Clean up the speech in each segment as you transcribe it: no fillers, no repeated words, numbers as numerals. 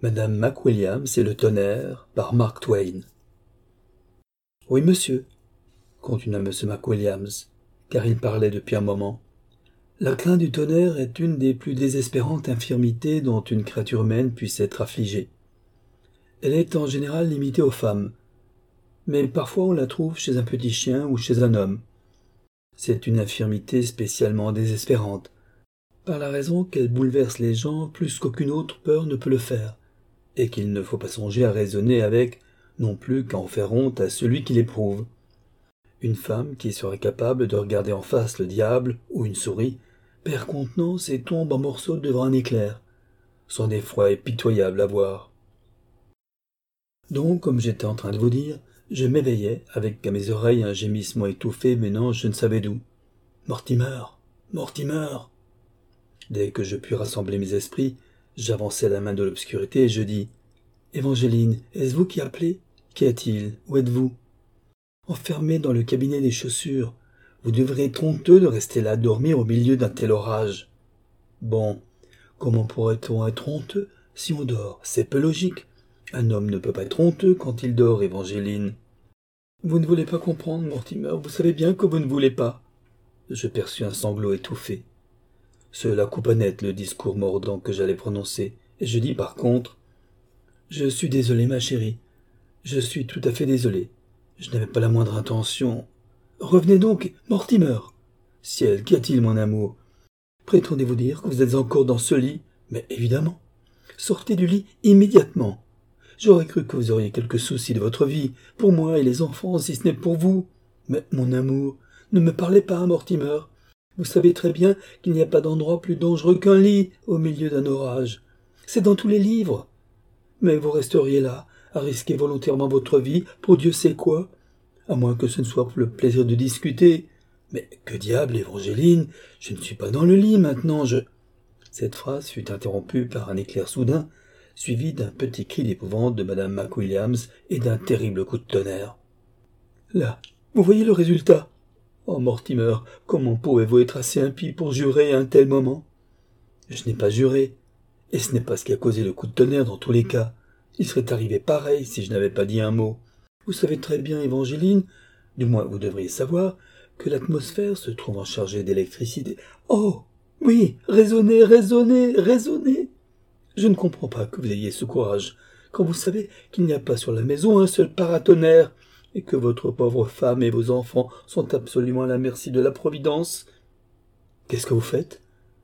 Madame McWilliams et le tonnerre par Mark Twain. Oui, monsieur, continua M. McWilliams, car il parlait depuis un moment. La crainte du tonnerre est une des plus désespérantes infirmités dont une créature humaine puisse être affligée. Elle est en général limitée aux femmes, mais parfois on la trouve chez un petit chien ou chez un homme. C'est une infirmité spécialement désespérante, par la raison qu'elle bouleverse les gens plus qu'aucune autre peur ne peut le faire, et qu'il ne faut pas songer à raisonner avec, non plus qu'à en faire honte à celui qui l'éprouve. Une femme qui serait capable de regarder en face le diable ou une souris perd contenance et tombe en morceaux devant un éclair. Son effroi est pitoyable à voir. Donc, comme j'étais en train de vous dire, je m'éveillai avec à mes oreilles un gémissement étouffé venant je ne savais d'où. « Mortimer! Mortimer !» Dès que je pus rassembler mes esprits, j'avançai la main de l'obscurité et je dis « Évangéline, est-ce vous qui appelez? Qu'y a-t-il? Où êtes-vous? » « Enfermé dans le cabinet des chaussures. Vous devrez être honteux de rester là dormir au milieu d'un tel orage. » Bon, comment pourrait-on être honteux si on dort? C'est peu logique. Un homme ne peut pas être honteux quand il dort, Évangéline. Vous ne voulez pas comprendre, Mortimer, vous savez bien que vous ne voulez pas. Je perçus un sanglot étouffé. Cela coupa net le discours mordant que j'allais prononcer, et je dis par contre « Je suis désolé, ma chérie. Je suis tout à fait désolé. Je n'avais pas la moindre intention. Revenez donc, Mortimer. Ciel, qu'y a-t-il, mon amour? Prétendez-vous dire que vous êtes encore dans ce lit? Mais évidemment. Sortez du lit immédiatement. J'aurais cru que vous auriez quelques soucis de votre vie, pour moi et les enfants, si ce n'est pour vous. Mais, mon amour, ne me parlez pas, Mortimer. Vous savez très bien qu'il n'y a pas d'endroit plus dangereux qu'un lit au milieu d'un orage. C'est dans tous les livres. Mais vous resteriez là, à risquer volontairement votre vie pour Dieu sait quoi, à moins que ce ne soit pour le plaisir de discuter. Mais que diable, Évangéline, je ne suis pas dans le lit maintenant, Cette phrase fut interrompue par un éclair soudain, suivi d'un petit cri d'épouvante de Madame McWilliams et d'un terrible coup de tonnerre. Là, vous voyez le résultat. Oh, Mortimer, comment pouvez-vous être assez impie pour jurer à un tel moment? Je n'ai pas juré, et ce n'est pas ce qui a causé le coup de tonnerre dans tous les cas. Il serait arrivé pareil si je n'avais pas dit un mot. Vous savez très bien, Évangéline, du moins vous devriez savoir, que l'atmosphère se trouvant chargée d'électricité. Oh, oui, raisonnez, raisonnez, raisonnez. Je ne comprends pas que vous ayez ce courage, quand vous savez qu'il n'y a pas sur la maison un seul paratonnerre, et que votre pauvre femme et vos enfants sont absolument à la merci de la Providence. Qu'est-ce que vous faites?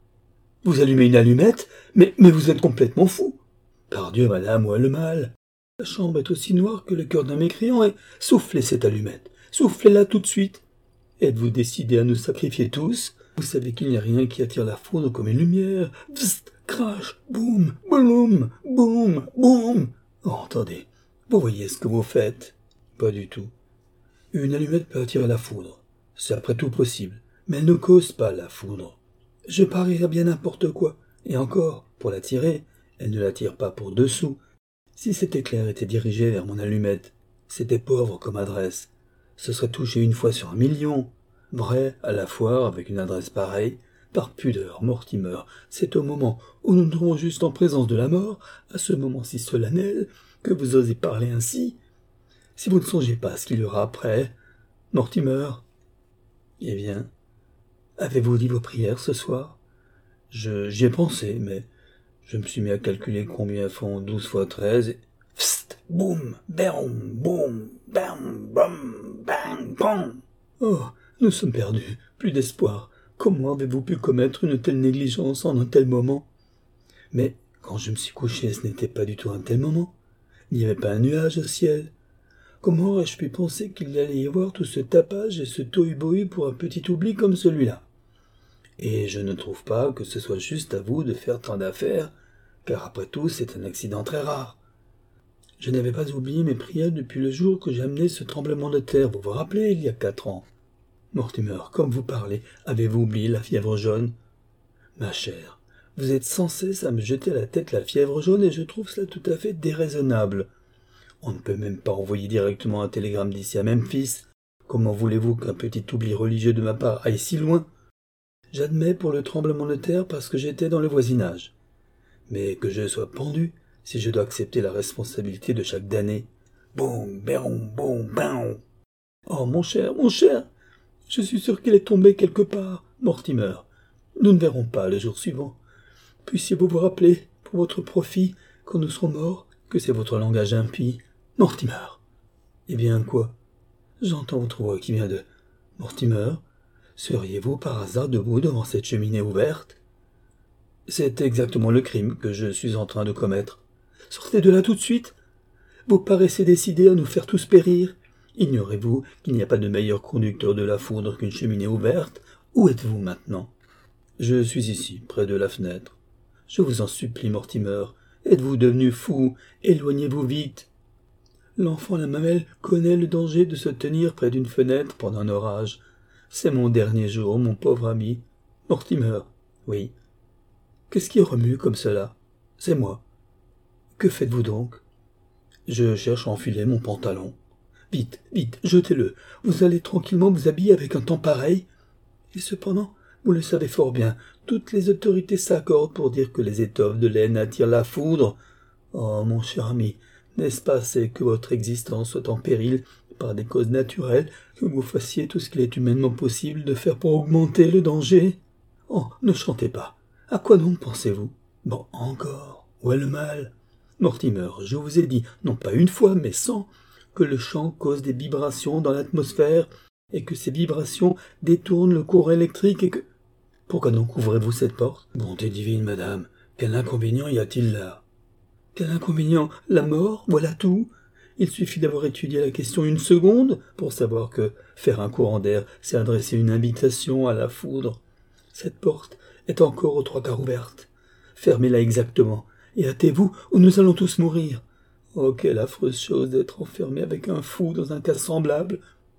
Vous allumez une allumette? Mais vous êtes complètement fou. Pardieu, madame, où est le mal? La chambre est aussi noire que le cœur d'un mécréant, et soufflez cette allumette. Soufflez-la tout de suite. Êtes-vous décidé à nous sacrifier tous? Vous savez qu'il n'y a rien qui attire la foudre comme une lumière. Psst, crash, boum, boum, boum, boum. Oh, attendez, vous voyez ce que vous faites? Pas du tout. Une allumette peut attirer la foudre. C'est après tout possible, mais elle ne cause pas la foudre. Je parierais bien n'importe quoi. Et encore, pour l'attirer, elle ne l'attire pas pour 2 sous. Si cet éclair était dirigé vers mon allumette, c'était pauvre comme adresse. Ce serait touché une fois sur 1 million. Vrai, à la foire, avec une adresse pareille. Par pudeur, Mortimer, c'est au moment où nous nous trouvons juste en présence de la mort, à ce moment si solennel, que vous osez parler ainsi. Si vous ne songez pas à ce qu'il y aura après, Mortimer. Eh bien, avez-vous dit vos prières ce soir? J'y ai pensé, mais je me suis mis à calculer combien font 12 fois 13 et... Psst, boum, boum, boum, bam, bam, bang, bang. Oh, nous sommes perdus, plus d'espoir. Comment avez-vous pu commettre une telle négligence en un tel moment? Mais quand je me suis couché, ce n'était pas du tout un tel moment. Il n'y avait pas un nuage au ciel. Comment aurais-je pu penser qu'il allait y avoir tout ce tapage et ce tohu-bohu pour un petit oubli comme celui-là? Et je ne trouve pas que ce soit juste à vous de faire tant d'affaires, car après tout c'est un accident très rare. Je n'avais pas oublié mes prières depuis le jour que j'ai amené ce tremblement de terre, vous vous rappelez, il y a 4 ans. Mortimer, comme vous parlez, avez-vous oublié la fièvre jaune? Ma chère, vous êtes sans cesse à me jeter à la tête la fièvre jaune et je trouve cela tout à fait déraisonnable. On ne peut même pas envoyer directement un télégramme d'ici à Memphis. Comment voulez-vous qu'un petit oubli religieux de ma part aille si loin? J'admets pour le tremblement de terre parce que j'étais dans le voisinage. Mais que je sois pendu, si je dois accepter la responsabilité de chaque damné. Boum, béron, boum, baon. Oh, mon cher, je suis sûr qu'il est tombé quelque part, Mortimer. Nous ne verrons pas le jour suivant. Puissiez-vous vous rappeler, pour votre profit, quand nous serons morts, que c'est votre langage impie, Mortimer. Eh bien, quoi? J'entends votre voix qui vient de... Mortimer, seriez-vous par hasard debout devant cette cheminée ouverte? C'est exactement le crime que je suis en train de commettre. Sortez de là tout de suite. Vous paraissez décidé à nous faire tous périr. Ignorez-vous qu'il n'y a pas de meilleur conducteur de la foudre qu'une cheminée ouverte? Où êtes-vous maintenant? Je suis ici, près de la fenêtre. Je vous en supplie, Mortimer. Êtes-vous devenu fou? Éloignez-vous vite. L'enfant la mamelle connaît le danger de se tenir près d'une fenêtre pendant un orage. C'est mon dernier jour, mon pauvre ami. Mortimer. Oui. Qu'est-ce qui remue comme cela? C'est moi. Que faites-vous donc? Je cherche à enfiler mon pantalon. Vite, vite, jetez-le. Vous allez tranquillement vous habiller avec un temps pareil. Et cependant, vous le savez fort bien, toutes les autorités s'accordent pour dire que les étoffes de laine attirent la foudre. Oh, mon cher ami, n'est-ce pas assez que votre existence soit en péril par des causes naturelles, que vous fassiez tout ce qu'il est humainement possible de faire pour augmenter le danger? Oh, ne chantez pas. À quoi donc pensez-vous? Bon, encore, où est le mal? Mortimer, je vous ai dit, non pas une fois, mais 100, que le chant cause des vibrations dans l'atmosphère, et que ces vibrations détournent le courant électrique, et que... Pourquoi donc ouvrez-vous cette porte? Bonté divine, madame, quel inconvénient y a-t-il là? Quel inconvénient? La mort, voilà tout. Il suffit d'avoir étudié la question une seconde pour savoir que faire un courant d'air, c'est adresser une invitation à la foudre. Cette porte est encore aux 3/4 ouverte. Fermez-la exactement, et hâtez-vous, ou nous allons tous mourir. Oh, quelle affreuse chose d'être enfermé avec un fou dans un cas semblable.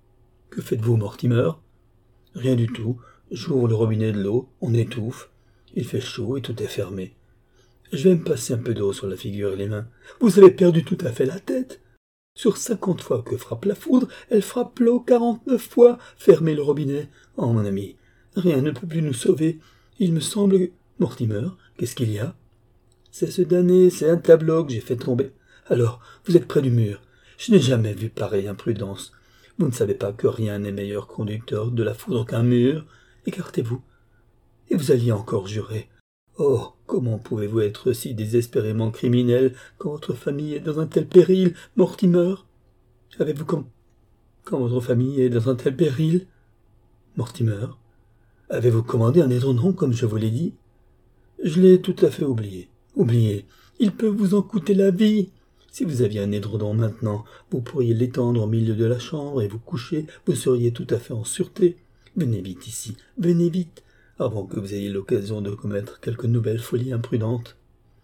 Que faites-vous, Mortimer? Rien du tout. J'ouvre le robinet de l'eau, on étouffe. Il fait chaud et tout est fermé. Je vais me passer un peu d'eau sur la figure et les mains. Vous avez perdu tout à fait la tête. Sur 50 fois que frappe la foudre, elle frappe l'eau 49 fois. Fermez le robinet. Oh, mon ami, rien ne peut plus nous sauver. Il me semble que... Mortimer, qu'est-ce qu'il y a? C'est ce damné, c'est un tableau que j'ai fait tomber. Alors, vous êtes près du mur. Je n'ai jamais vu pareille imprudence. Vous ne savez pas que rien n'est meilleur conducteur de la foudre qu'un mur. Écartez-vous. Et vous alliez encore jurer. Oh, comment pouvez-vous être si désespérément criminel quand votre famille est dans un tel péril, Mortimer? Avez-vous quand votre famille est dans un tel péril? Mortimer, avez-vous commandé un étendron comme je vous l'ai dit? Je l'ai tout à fait oublié. Oublié. Il peut vous en coûter la vie. Si vous aviez un édredon maintenant, vous pourriez l'étendre au milieu de la chambre et vous coucher, vous seriez tout à fait en sûreté. Venez vite ici, venez vite, avant que vous ayez l'occasion de commettre quelque nouvelle folie imprudente.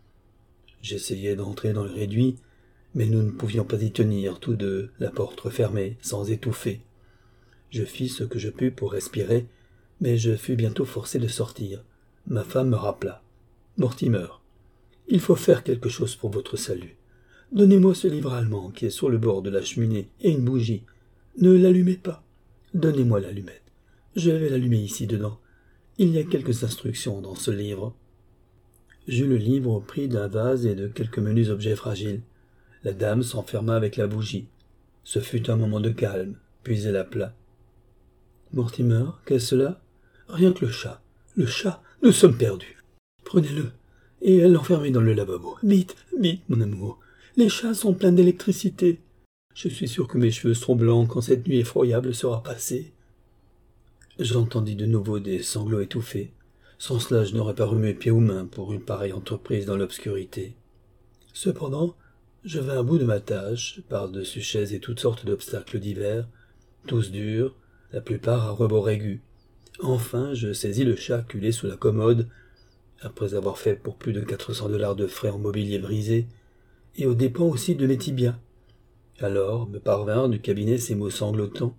J'essayai d'entrer dans le réduit, mais nous ne pouvions pas y tenir, tous deux, la porte refermée, sans étouffer. Je fis ce que je pus pour respirer, mais je fus bientôt forcé de sortir. Ma femme me rappela. Mortimer, il faut faire quelque chose pour votre salut. Donnez-moi ce livre allemand qui est sur le bord de la cheminée et une bougie. Ne l'allumez pas. Donnez-moi l'allumette. Je vais l'allumer ici dedans. Il y a quelques instructions dans ce livre. J'eus le livre au prix d'un vase et de quelques menus objets fragiles. La dame s'enferma avec la bougie. Ce fut un moment de calme, puis elle appela. Mortimer, qu'est-ce cela? Rien que le chat. Le chat, nous sommes perdus. Prenez-le et l'enfermez dans le lavabo. Vite, vite, mon amour. Les chats sont pleins d'électricité. Je suis sûr que mes cheveux seront blancs quand cette nuit effroyable sera passée. J'entendis de nouveau des sanglots étouffés. Sans cela, je n'aurais pas remué pieds ou mains pour une pareille entreprise dans l'obscurité. Cependant, je vins à bout de ma tâche, par-dessus chaises et toutes sortes d'obstacles divers, tous durs, la plupart à rebord aigu. Enfin, je saisis le chat acculé sous la commode, après avoir fait pour plus de 400 $ de frais en mobilier brisé, et aux dépens aussi de mes tibias. Alors me parvinrent du cabinet ces mots sanglotants.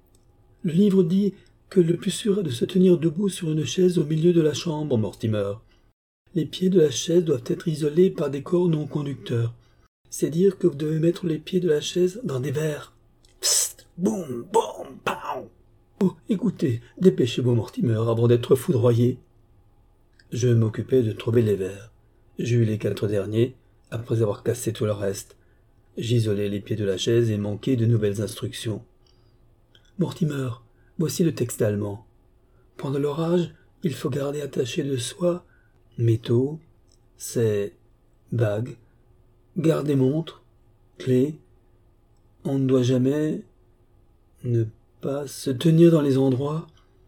Le livre dit que le plus sûr est de se tenir debout sur une chaise au milieu de la chambre, Mortimer. Les pieds de la chaise doivent être isolés par des corps non conducteurs. C'est dire que vous devez mettre les pieds de la chaise dans des verres. Psst, boum, boum, pow. Oh, écoutez, dépêchez-vous, Mortimer, avant d'être foudroyé. Je m'occupais de trouver les verres. J'eus les 4 derniers, Après avoir cassé tout le reste, j'isolai les pieds de la chaise et manquai de nouvelles instructions. Mortimer, voici le texte allemand. Pendant l'orage, il faut garder attaché de soi métaux, c'est bagues, garde-des-montres, clés. On ne doit jamais ne pas se tenir dans les endroits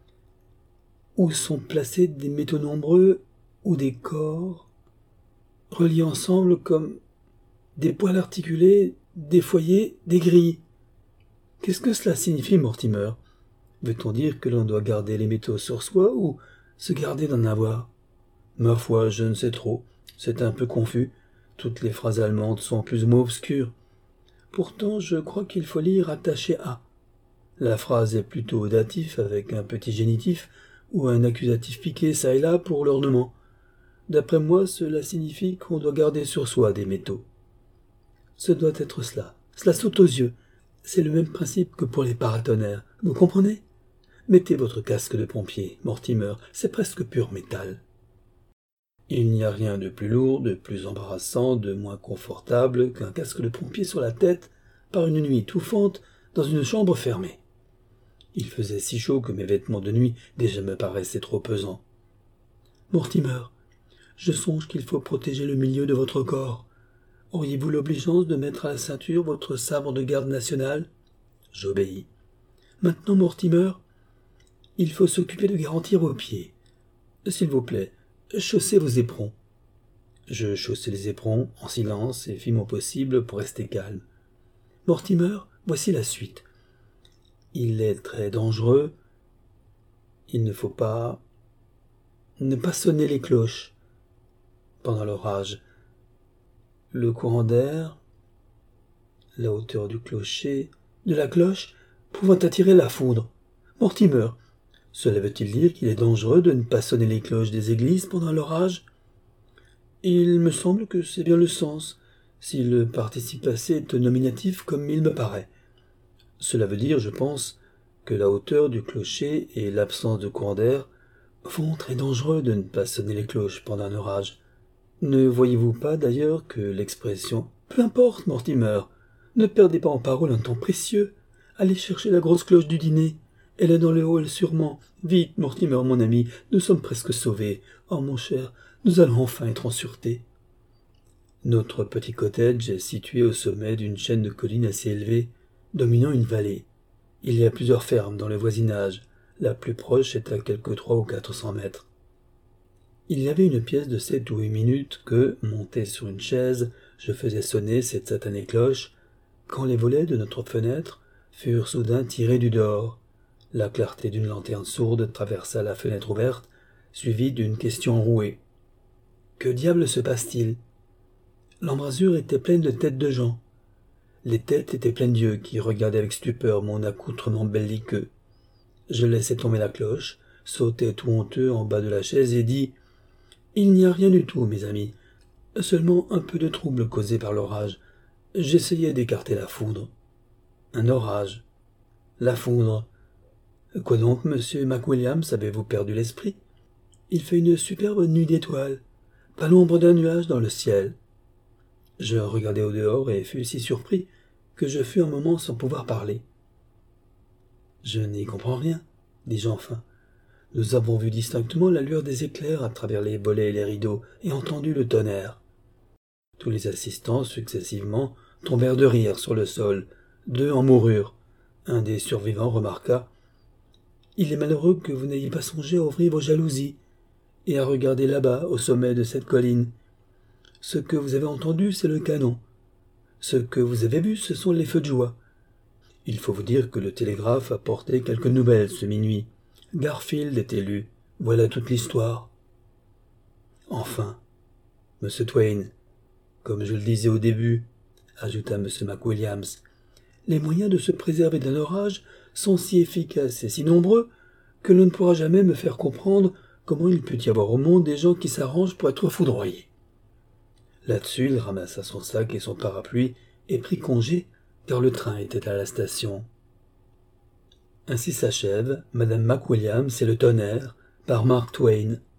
où sont placés des métaux nombreux ou des corps reliés ensemble comme des poils articulés, des foyers, des grilles. Qu'est-ce que cela signifie, Mortimer? Veut-on dire que l'on doit garder les métaux sur soi ou se garder d'en avoir? Ma foi, je ne sais trop. C'est un peu confus. Toutes les phrases allemandes sont plus ou moins obscures. Pourtant, je crois qu'il faut lire attaché à. La phrase est plutôt datif avec un petit génitif ou un accusatif piqué çà et là pour l'ornement. D'après moi, cela signifie qu'on doit garder sur soi des métaux. Ce doit être cela. Cela saute aux yeux. C'est le même principe que pour les paratonnerres. Vous comprenez? Mettez votre casque de pompier, Mortimer, c'est presque pur métal. Il n'y a rien de plus lourd, de plus embarrassant, de moins confortable qu'un casque de pompier sur la tête par une nuit étouffante dans une chambre fermée. Il faisait si chaud que mes vêtements de nuit déjà me paraissaient trop pesants. Mortimer, je songe qu'il faut protéger le milieu de votre corps. Auriez-vous l'obligeance de mettre à la ceinture votre sabre de garde national? J'obéis. Maintenant, Mortimer, il faut s'occuper de garantir vos pieds. S'il vous plaît, chaussez vos éperons. Je chaussai les éperons en silence et fis mon possible pour rester calme. Mortimer, voici la suite. Il est très dangereux. Il ne faut pas sonner les cloches pendant l'orage. Le courant d'air, la hauteur du clocher, de la cloche, pouvant attirer la foudre. Mortimer, cela veut-il dire qu'il est dangereux de ne pas sonner les cloches des églises pendant l'orage? Il me semble que c'est bien le sens, si le participe passé est nominatif comme il me paraît. Cela veut dire, je pense, que la hauteur du clocher et l'absence de courant d'air font très dangereux de ne pas sonner les cloches pendant un orage. Ne voyez-vous pas d'ailleurs que l'expression « Peu importe, Mortimer, ne perdez pas en parole un temps précieux, allez chercher la grosse cloche du dîner. Elle est dans le hall sûrement. Vite, Mortimer, mon ami, nous sommes presque sauvés. Oh, mon cher, nous allons enfin être en sûreté. » Notre petit cottage est situé au sommet d'une chaîne de collines assez élevée, dominant une vallée. Il y a plusieurs fermes dans le voisinage. La plus proche est à quelque 300 ou 400 mètres. Il y avait une pièce de 7 ou 8 minutes que, monté sur une chaise, je faisais sonner cette satanée cloche, quand les volets de notre fenêtre furent soudain tirés du dehors. La clarté d'une lanterne sourde traversa la fenêtre ouverte, suivie d'une question rouée. Que diable se passe-t-il? L'embrasure était pleine de têtes de gens. Les têtes étaient pleines d'yeux qui regardaient avec stupeur mon accoutrement belliqueux. Je laissai tomber la cloche, sautai tout honteux en bas de la chaise et dis « Il n'y a rien du tout, mes amis. Seulement un peu de trouble causé par l'orage. J'essayais d'écarter la foudre. » Un orage. La foudre. Quoi donc, monsieur McWilliams, avez-vous perdu l'esprit? Il fait une superbe nuit d'étoiles. Pas l'ombre d'un nuage dans le ciel. Je regardai au dehors et fus si surpris que je fus un moment sans pouvoir parler. Je n'y comprends rien, dis-je enfin. Nous avons vu distinctement la lueur des éclairs à travers les volets et les rideaux et entendu le tonnerre. Tous les assistants, successivement, tombèrent de rire sur le sol. 2 en moururent. Un des survivants remarqua « Il est malheureux que vous n'ayez pas songé à ouvrir vos jalousies et à regarder là-bas, au sommet de cette colline. Ce que vous avez entendu, c'est le canon. Ce que vous avez vu, ce sont les feux de joie. Il faut vous dire que le télégraphe a porté quelques nouvelles ce minuit. Garfield est élu. Voilà toute l'histoire. Enfin, Monsieur Twain, comme je le disais au début, ajouta M. McWilliams, les moyens de se préserver d'un orage sont si efficaces et si nombreux que l'on ne pourra jamais me faire comprendre comment il peut y avoir au monde des gens qui s'arrangent pour être foudroyés. Là-dessus, il ramassa son sac et son parapluie et prit congé, car le train était à la station. Ainsi s'achève Madame McWilliams et le tonnerre par Mark Twain.